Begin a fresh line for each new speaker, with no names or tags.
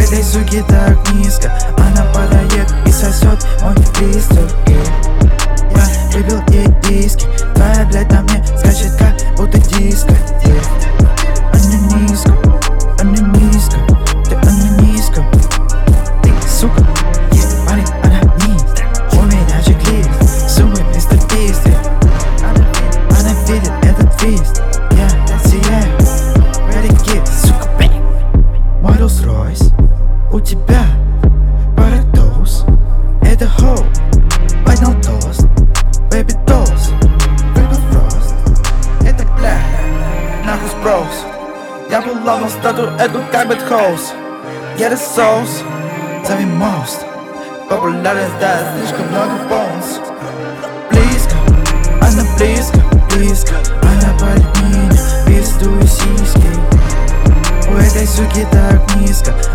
этой суки так низко. Она падает и сосет мой листок. Я выбил ей диски. Твоя блядь на мне скачет как будто диско. Она низко, ты она низко. Ты сука, парень, она низко. У меня чек-лист, суммы мистер Бист. Она видит этот твист. Я сияю, ready get, сука, бэй. Мой Rolls-Royce, у тебя пара доз. Это хоу, поднял тост. Baby тост, выпил фрост. Это бля, нахуй сброс. Я был ломал статую эту как бэтхоус. Get a sauce, зови мост. Популярность, да, слишком много бонус. Близко, она близко. Она палит меня, пизду и сиськи. У этой суки так низко.